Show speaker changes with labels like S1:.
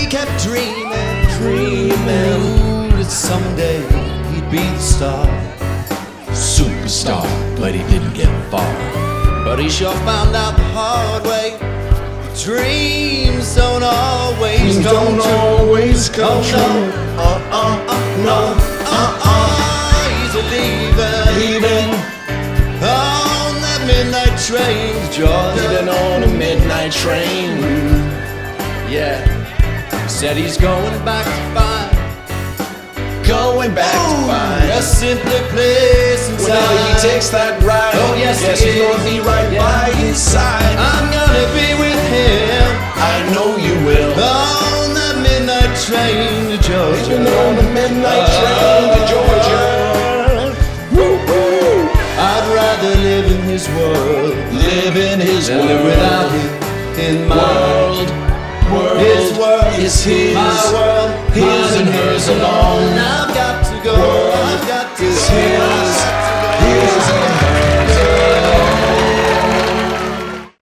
S1: kept dreaming that someday he'd be the star.
S2: Superstar, but he didn't get far.
S1: But he sure found out the hard way. Dreams don't always come true. He's a leaving on that midnight train, Georgia.
S2: Leaving on a midnight train.
S1: Yeah, said he's going back to find.
S2: Going back to find
S1: a simpler place inside.
S2: Whenever he takes that ride,
S1: oh yes,
S2: he's gonna be right by his side.
S1: I'm gonna be with him.
S2: I know you will.
S1: On that midnight train to Georgia.
S2: Leaving on the midnight train to Georgia. Woo-hoo.
S1: I'd rather live in his world,
S2: live in his
S1: than
S2: world.
S1: live without him in my
S2: World
S1: his world
S2: is his,
S1: my world,
S2: his and hers alone.